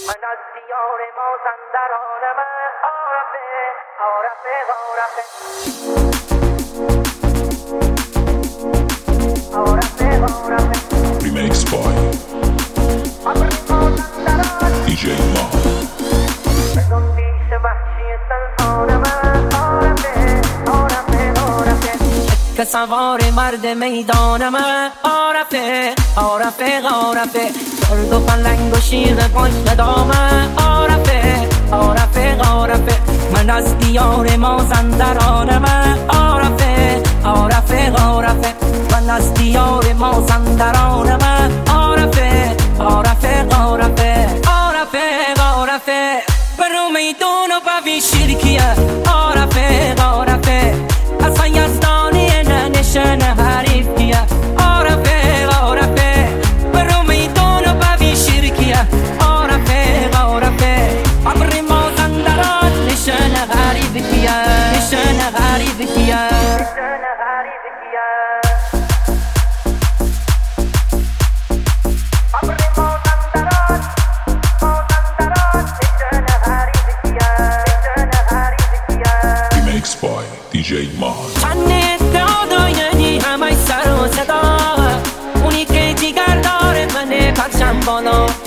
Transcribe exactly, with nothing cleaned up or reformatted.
من از دیار مازندرانم عارفه عارفه عارفه عارفه عارفه Remix by دی جی ما بدون پیش وحشی سلطانم عارفه عارفه عارفه که سوار مرد میدانم عارفه عارفه عارفه درد و پلنگ و شیر پشت دامه عارفه عارفه عارفه من از دیار مازندرانم عارفه عارفه عارفه من از دیار مازندرانم عارفه عارفه عارفه عارفه عارفه برو میدون و ببین شیرکیه عارفه عارفه اصلا یزدانی ننشن حریف کیه عارفه عارفه برو میدون و ببین شیرکیه عارفه عارفه عبر مازندران نشن حریف کیه نشن حریف کیه نشن حریف کیه عبر مازندران مازندران نشن حریف کیه نشن حریف کیه Remix by دی جی ما چند دادا یعنی همه سر و صدا اونی که جیگر داره منه پرچم بالا